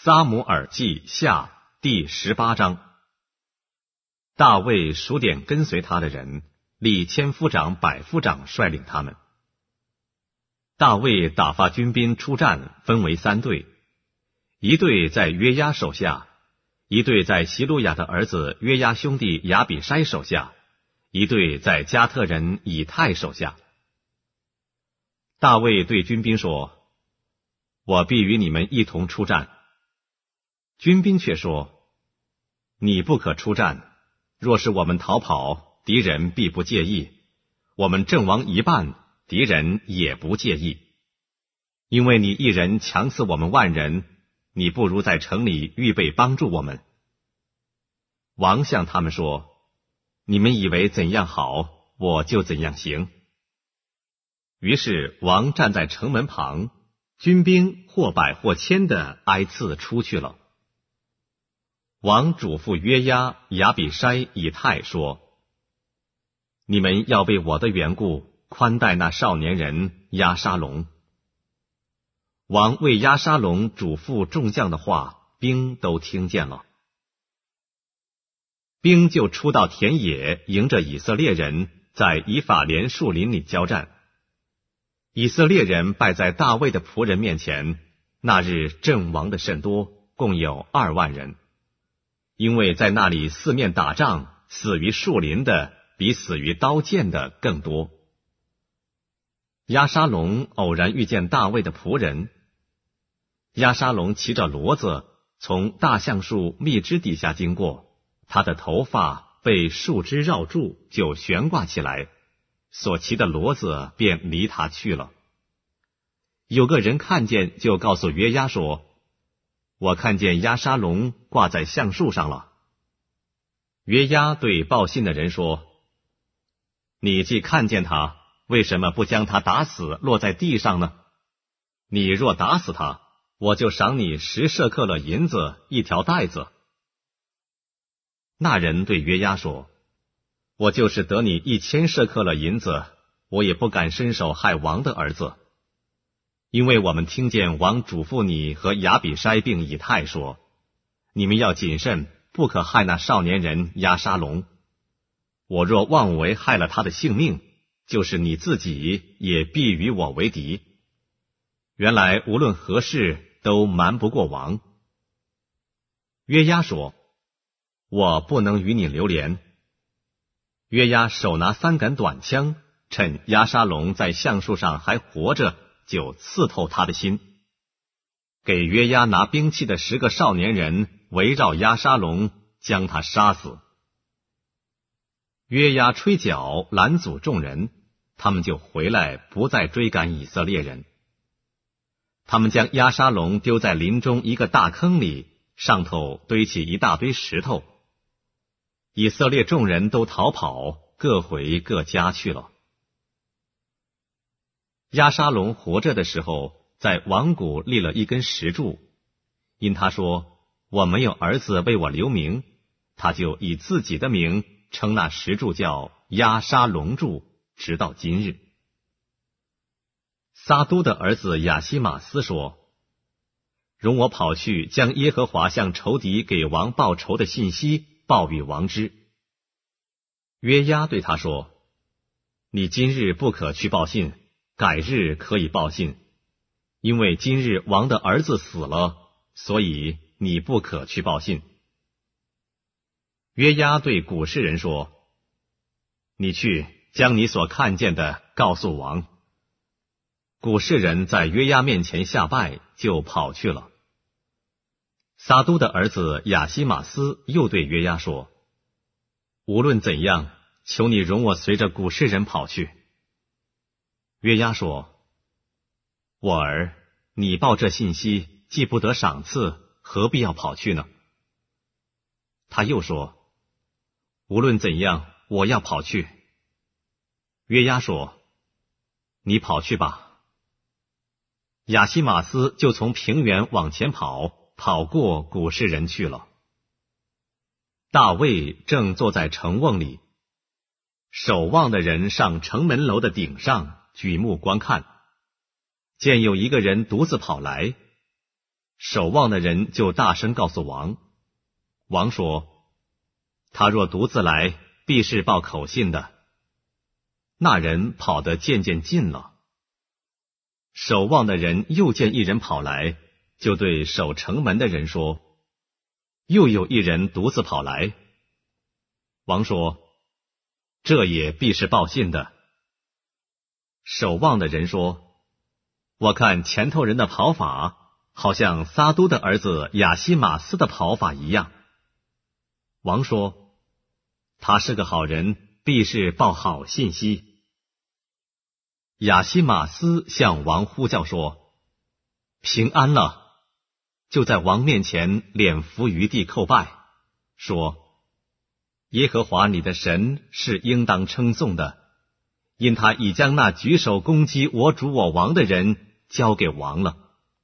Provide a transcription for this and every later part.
撒母耳记下第18章。大卫数点跟随他的人，立千夫长、百夫长率领他们。大卫打发军兵出战，分为3队，一队在约押手下，一队在希路亚的儿子约押兄弟亚比筛手下，一队在加特人以太手下。大卫对军兵说：我必与你们一同出战。军兵却说：你不可出战，若是我们逃跑，敌人必不介意；我们阵亡一半，敌人也不介意。因为你一人强刺我们万人，你不如在城里预备帮助我们。王向他们说：你们以为怎样好，我就怎样行。于是王站在城门旁，军兵或百或千的挨次出去了。王嘱咐约押、亚比筛、以太说：你们要为我的缘故宽待那少年人押沙龙。王为押沙龙嘱咐众将的话，兵都听见了。兵就出到田野，迎着以色列人，在以法莲树林里交战。以色列人败在大卫的仆人面前，那日阵亡的甚多，共有2万人。因为在那里四面打仗，死于树林的比死于刀剑的更多。押沙龙偶然遇见大卫的仆人，押沙龙骑着骡子从大橡树密枝底下经过，他的头发被树枝绕住，就悬挂起来，所骑的骡子便离他去了。有个人看见，就告诉约押说：我看见押沙龙挂在橡树上了。约押对报信的人说：你既看见他，为什么不将他打死，落在地上呢？你若打死他，我就赏你10舍客勒银子1条带子。那人对约押说：我就是得你1000舍客勒银子，我也不敢伸手害王的儿子。因为我们听见王嘱咐你和亚比筛并以太说：你们要谨慎，不可害那少年人押沙龙。我若妄为害了他的性命，就是你自己也必与我为敌。原来无论何事都瞒不过王。约押说：我不能与你留连。约押手拿3杆短枪，趁押沙龙在橡树上还活着，就刺透他的心。给约押拿兵器的10个少年人围绕押沙龙，将他杀死。约押吹角拦阻众人，他们就回来，不再追赶以色列人。他们将押沙龙丢在林中一个大坑里，上头堆起一大堆石头。以色列众人都逃跑，各回各家去了。押沙龙活着的时候，在王谷立了一根石柱，因他说：我没有儿子为我留名，他就以自己的名称那石柱叫押沙龙柱，直到今日。撒都的儿子亚西马斯说：容我跑去，将耶和华向仇敌给王报仇的信息报与王知。约押对他说：你今日不可去报信，改日可以报信，因为今日王的儿子死了，所以你不可去报信。约押对古示人说：你去将你所看见的告诉王。古示人在约押面前下拜，就跑去了。撒都的儿子亚西马斯又对约押说：无论怎样，求你容我随着古示人跑去。约押说：我儿，你报这信息，既不得赏赐，何必要跑去呢？他又说：无论怎样，我要跑去。约押说：你跑去吧。亚西马斯就从平原往前跑，跑过古示人去了。大卫正坐在城瓮里，守望的人上城门楼的顶上，举目观看，见有一个人独自跑来， 守望的人就大声告诉王。王说：他若独自来，必是报口信的。那人跑得渐渐近了。守望的人又见一人跑来，就对守城门的人说：又有一人独自跑来。王说：这也必是报信的。守望的人说：我看前头人的跑法，好像撒都的儿子亚西马斯的跑法一样。王说：他是个好人，必是报好信息。亚西马斯向王呼叫说：平安了！就在王面前脸伏于地叩拜，说：耶和华你的神是应当称颂的，因他已将那举手攻击我主我王的人交给王了。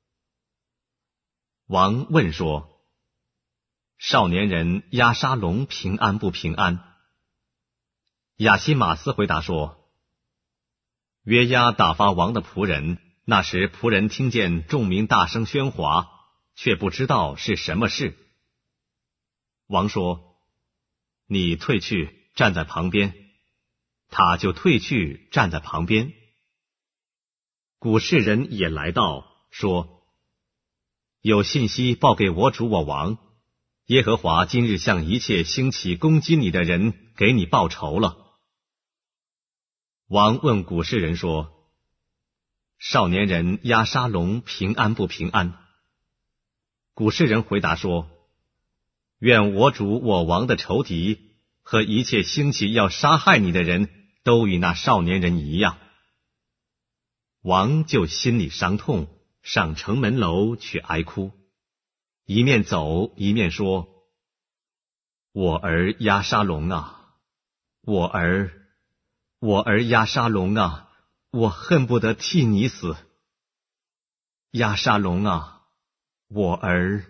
王问说：少年人押沙龙平安不平安？亚西马斯回答说：约押打发王的仆人，那时仆人听见众民大声喧哗，却不知道是什么事。王说：你退去，站在旁边。他就退去，站在旁边。古士人也来到，说：有信息报给我主我王，耶和华今日向一切兴起攻击你的人给你报仇了。王问古士人说：少年人押沙龙平安不平安？古士人回答说：愿我主我王的仇敌和一切兴起要杀害你的人都与那少年人一样。王就心里伤痛，上城门楼去哀哭，一面走一面说：我儿押沙龙啊，我儿押沙龙啊，我恨不得替你死。押沙龙啊，我儿。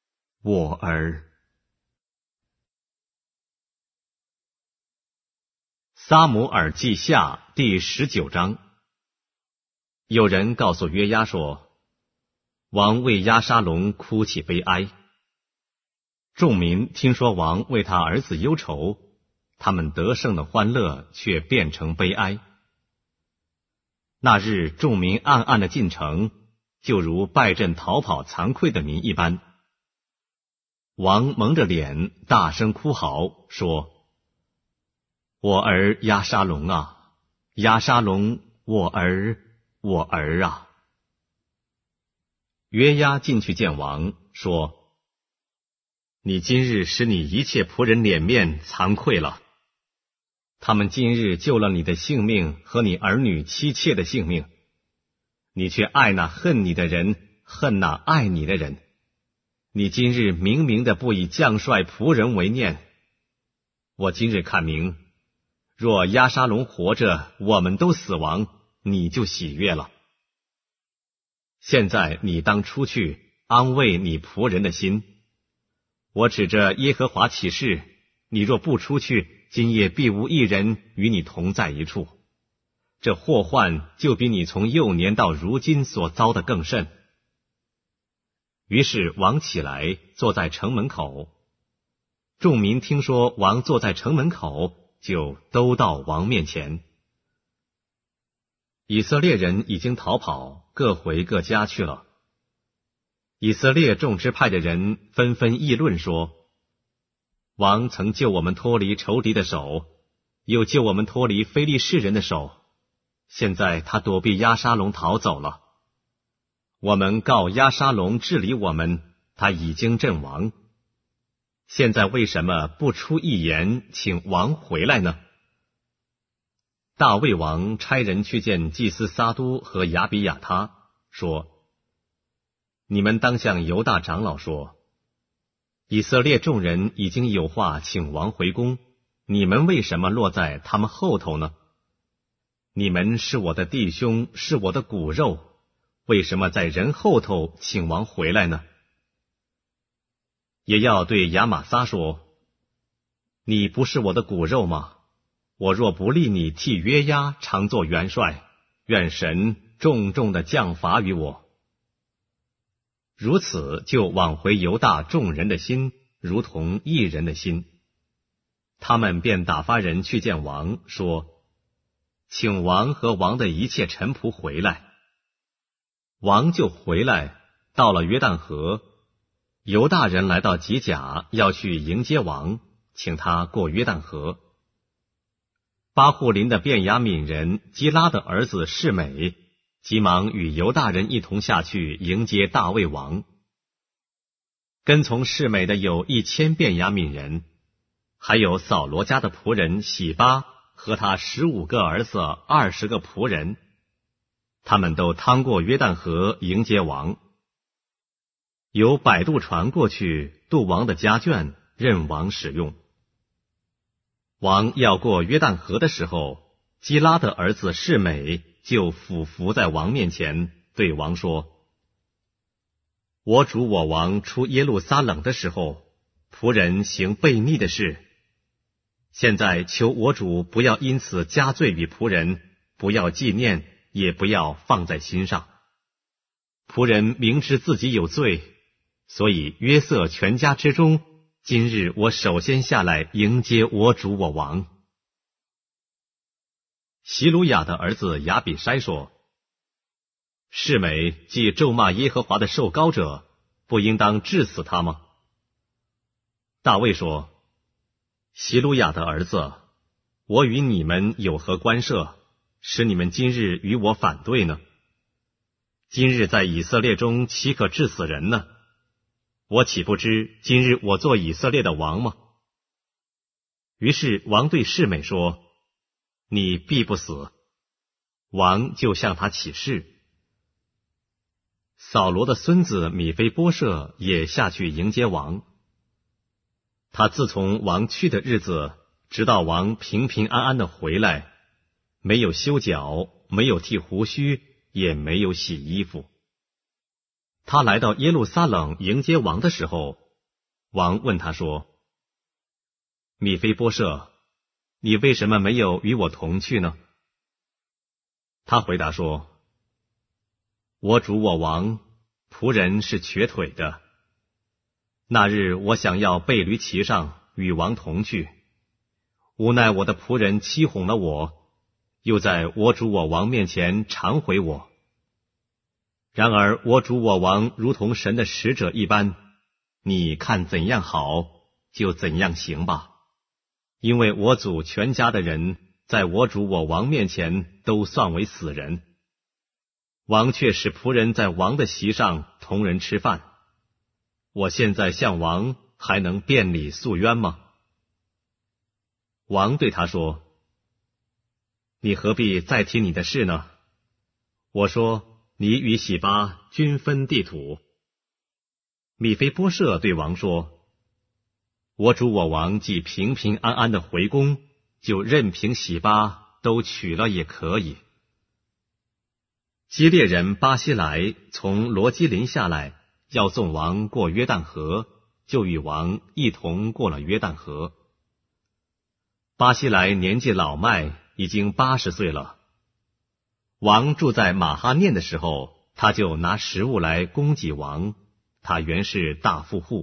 撒母耳记下第19章。有人告诉约押说：王为押沙龙哭泣悲哀。众民听说王为他儿子忧愁，他们得胜的欢乐却变成悲哀。那日众民暗暗的进城，就如败阵逃跑惭愧的民一般。王蒙着脸大声哭嚎，说：我儿押沙龙啊，押沙龙，我儿啊！约押进去见王，说：你今日使你一切仆人脸面惭愧了。他们今日救了你的性命和你儿女妻妾的性命，你却爱那恨你的人，恨那爱你的人。你今日明明的不以将帅仆人为念。我今日看明，若押沙龙活着，我们都死亡，你就喜悦了。现在你当出去安慰你仆人的心。我指着耶和华起誓，你若不出去，今夜必无一人与你同在一处。这祸患就比你从幼年到如今所遭的更甚。于是王起来，坐在城门口。众民听说王坐在城门口，就都到王面前。以色列人已经逃跑，各回各家去了。以色列众支派的人纷纷议论说：王曾救我们脱离仇敌的手，又救我们脱离非利士人的手，现在他躲避押沙龙逃走了。我们告押沙龙治理我们，他已经阵亡。现在为什么不出一言，请王回来呢？大卫王差人去见祭司撒都和亚比亚他，说：你们当向犹大长老说，以色列众人已经有话请王回宫，你们为什么落在他们后头呢？你们是我的弟兄，是我的骨肉，为什么在人后头请王回来呢？也要对亚玛撒说：你不是我的骨肉吗？我若不立你替约押常作元帅，愿神重重的降罚于我。 如此就挽回犹大众人的心，如同一人的心。他们便打发人去见王，说：请王和王的一切臣仆回来。王就回来，到了约旦河。犹大人来到吉甲，要去迎接王，请他过约旦河。巴户林的便雅悯人基拉的儿子示每，急忙与犹大人一同下去迎接大卫王。跟从示每的有1000便雅悯人，还有扫罗家的仆人洗巴和他15个儿子20个仆人，他们都趟过约旦河迎接王。有摆渡船过去渡王的家眷，任王使用。王要过约旦河的时候，基拉的儿子示每就俯伏在王面前，对王说：我主我王出耶路撒冷的时候，仆人行悖逆的事，现在求我主不要因此加罪于仆人，不要纪念，也不要放在心上。仆人明知自己有罪，所以约瑟全家之中，今日我首先下来迎接我主我王。希鲁雅的儿子亚比筛说：示每既咒骂耶和华的受膏者，不应当治死他吗？大卫说：希鲁雅的儿子，我与你们有何关涉，使你们今日与我反对呢？今日在以色列中岂可治死人呢？我岂不知今日我做以色列的王吗？于是王对示每说：你必不死。王就向他起誓。扫罗的孙子米非波设也下去迎接王。他自从王去的日子，直到王平平安安的回来，没有修脚，没有剃胡须，也没有洗衣服。他来到耶路撒冷迎接王的时候，王问他说：米非波设，你为什么没有与我同去呢？他回答说：我主我王，仆人是瘸腿的。那日我想要背驴骑上，与王同去，无奈我的仆人欺哄了我，又在我主我王面前偿回我。然而我主我王如同神的使者一般，你看怎样好，就怎样行吧。因为我祖全家的人，在我主我王面前都算为死人。王却使仆人在王的席上同人吃饭。我现在向王还能辩理诉冤吗？王对他说：你何必再提你的事呢？我说：你与洗巴均分地土。米非波设对王说：我主我王既平平安安的回宫，就任凭洗巴都娶了也可以。基列人巴西莱从罗基林下来，要送王过约旦河，就与王一同过了约旦河。巴西莱年纪老迈，已经80岁了。王住在马哈念的时候，他就拿食物来供给王，他原是大富户。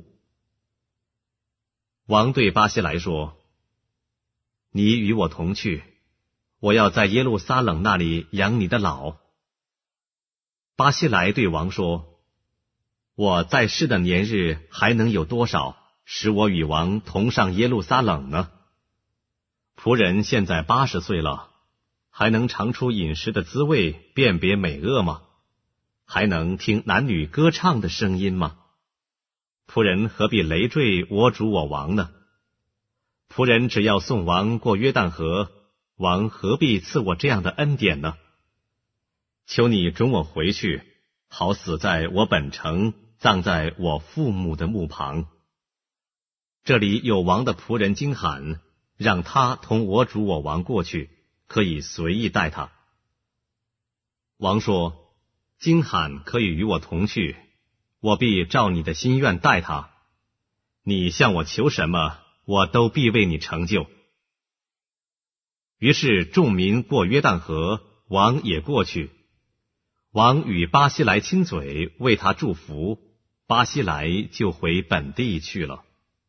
王对巴西莱说：你与我同去，我要在耶路撒冷那里养你的老。巴西莱对王说：我在世的年日还能有多少，使我与王同上耶路撒冷呢？仆人现在80岁了，还能尝出饮食的滋味，辨别美恶吗？还能听男女歌唱的声音吗？仆人何必累赘我主我王呢？仆人只要送王过约旦河，王何必赐我这样的恩典呢？求你准我回去，好死在我本城，葬在我父母的墓旁。这里有王的仆人金罕，让他同我主我王过去，可以随意带他。王说：金罕可以与我同去，我必照你的心愿待他。你向我求什么，我都必为你成就。于是众民过约旦河，王也过去。王与巴西莱亲嘴，为他祝福， 巴西莱就回本地去了。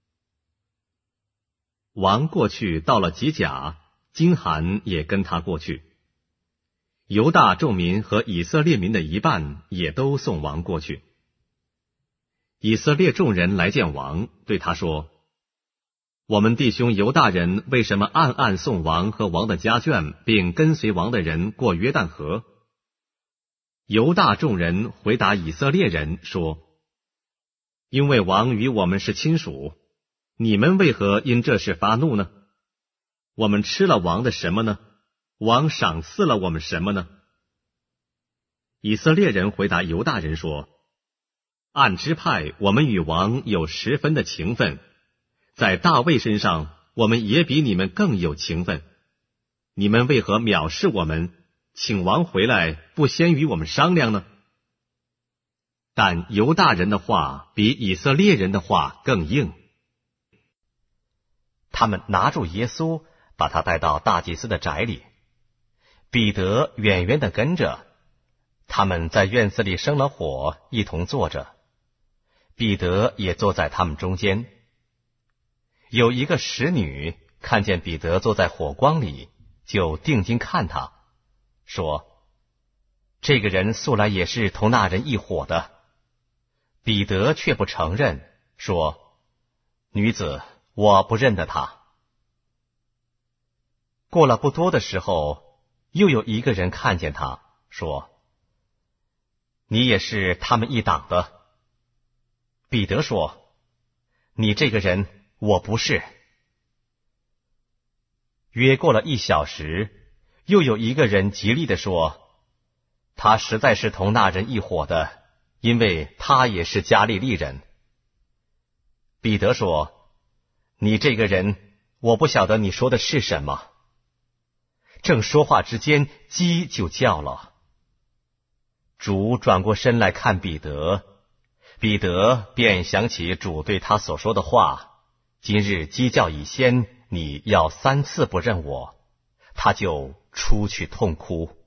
王过去到了吉甲，金韩也跟他过去。犹大众民和以色列民的一半也都送王过去。以色列众人来见王，对他说：我们弟兄犹大人为什么暗暗送王和王的家眷，并跟随王的人过约旦河？犹大众人回答以色列人说：因为王与我们是亲属，你们为何因这事发怒呢？我们吃了王的什么呢？王赏赐了我们什么呢？以色列人回答犹大人说：按支派我们与王有10分的情分，在大卫身上我们也比你们更有情分。你们为何藐视我们，请王回来不先与我们商量呢？但犹大人的话比以色列人的话更硬。 他们拿住耶稣，把他带到大祭司的宅里。彼得远远地跟着，他们在院子里生了火，一同坐着。彼得也坐在他们中间。有一个使女看见彼得坐在火光里，就定睛看他，说：这个人素来也是同那人一伙的。彼得却不承认，说：女子，我不认得他。过了不多的时候，又有一个人看见他，说：你也是他们一党的。彼得说：你这个人，我不是。约过了1小时，又有一个人极力地说：他实在是同那人一伙的，因为他也是加利利人。彼得说：你这个人，我不晓得你说的是什么。正说话之间，鸡就叫了。主转过身来看彼得，彼得便想起主对他所说的话：今日鸡叫以先，你要3次不认我。他就出去痛哭。